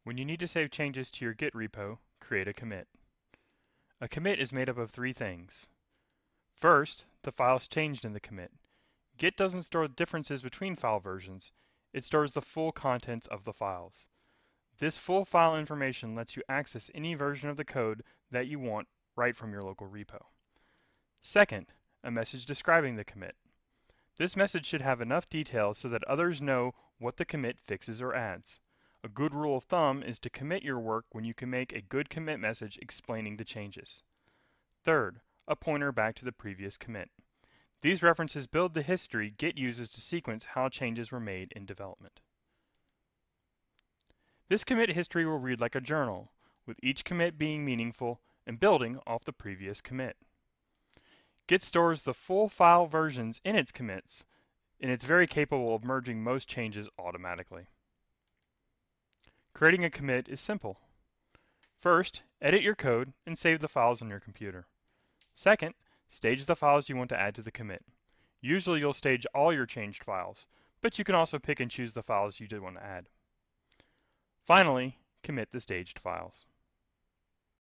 When you need to save changes to your Git repo, create a commit. A commit is made up of three things. First, the files changed in the commit. Git doesn't store differences between file versions. It stores the full contents of the files. This full file information lets you access any version of the code that you want right from your local repo. Second, a message describing the commit. This message should have enough detail so that others know what the commit fixes or adds. A good rule of thumb is to commit your work when you can make a good commit message explaining the changes. Third, a pointer back to the previous commit. These references build the history Git uses to sequence how changes were made in development. This commit history will read like a journal, with each commit being meaningful and building off the previous commit. Git stores the full file versions in its commits, and it's very capable of merging most changes automatically. Creating a commit is simple. First, edit your code and save the files on your computer. Second, stage the files you want to add to the commit. Usually you'll stage all your changed files, but you can also pick and choose the files you did want to add. Finally, commit the staged files.